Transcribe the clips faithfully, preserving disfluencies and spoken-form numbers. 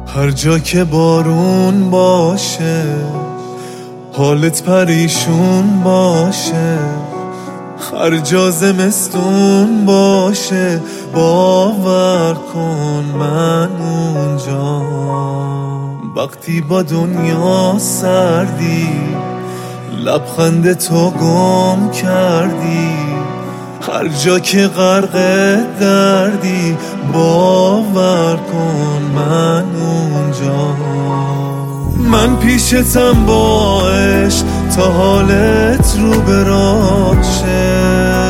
هر جا که بارون باشه حالت پریشون باشه، هر جا زمستون باشه باور کن من اونجا. وقتی با دنیا سردی لبخند تو گم کردی، هر جا که غرق دردی باور کن من اونجا. من پیشتم با عشق تا حالت رو براشه،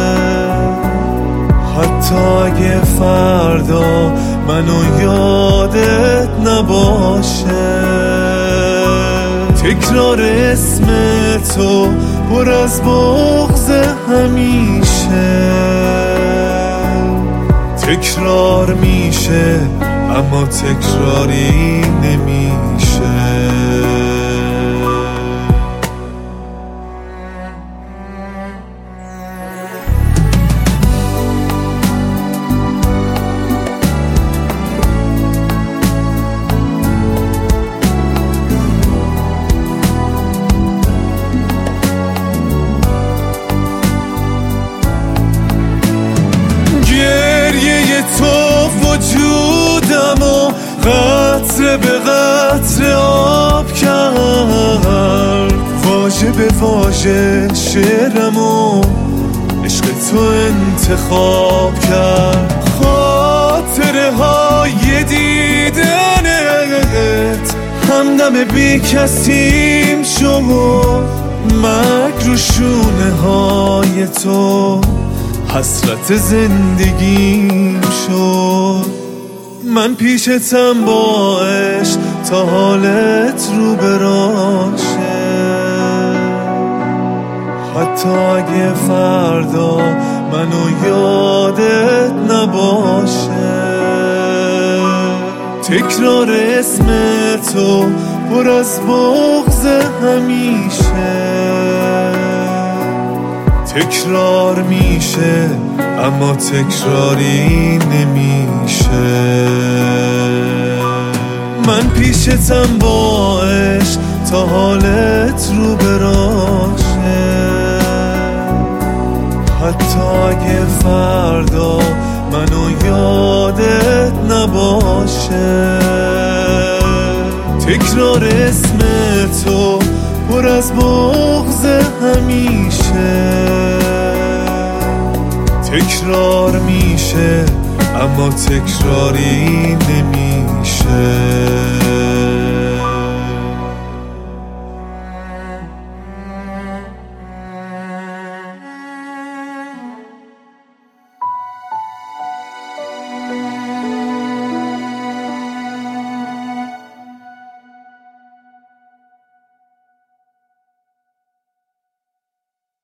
حتی اگه فردا منو یادت نباشه. تکرار اسم تو پر از بغض همیشه، تکرار میشه اما تکراری نمیشه. تو وجودمو قطره به قطره آب کرد، واژه به واژه شعرمو عشق تو انتخاب کرد. خاطره های دیدنت همدم بی کسیم شد، مرگ رو شونه های تو حسرت زندگیم شد. من پیشتم با عشق تا حالت رو براشه، حتی اگه فردا منو یادت نباشه. تکرار اسم تو پر از بغض همیشه، تکرار میشه اما تکراری نمیشه. من پیشتم با عشق تا حالت رو براشه، حتی اگه فردا منو یادت نباشه. تکرار اسم تو پر از بغض همیشه، تکرار میشه اما تکراری نمیشه.